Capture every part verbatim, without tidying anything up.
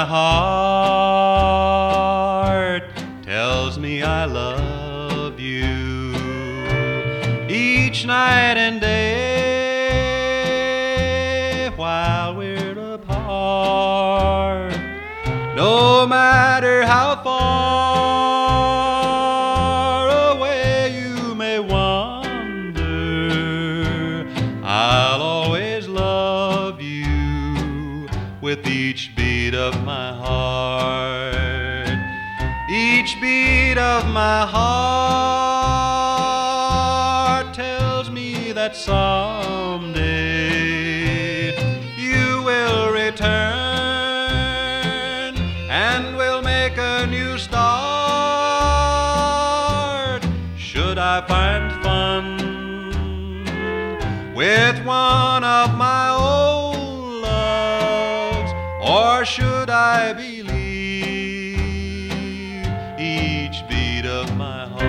my heart tells me I love you each night and day while we're apart. No matter how far away you may wander, I'll always love you with each beat of my heart. Each beat of my heart tells me that someday you will return and we'll make a new start. Should I find fun with one of my old loves, or should I believe each beat of my heart?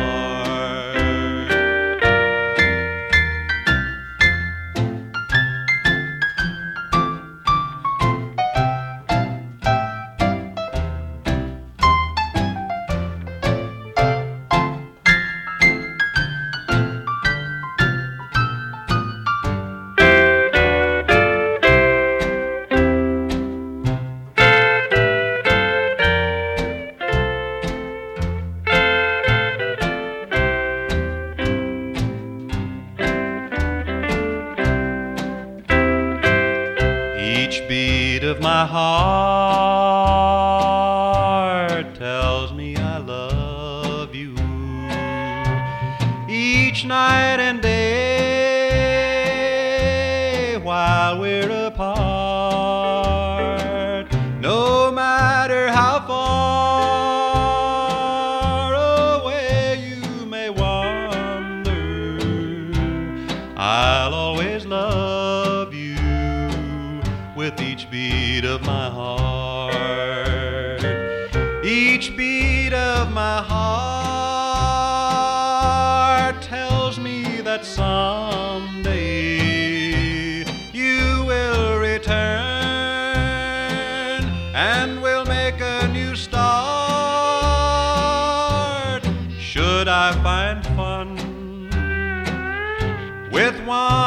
Each beat of my heart tells me I love you each night and day while we're apart. No matter how far away you may wander, I'll always love you with each beat of my heart. Each beat of my heart tells me that someday you will return and we'll make a new start. Should I find fun with one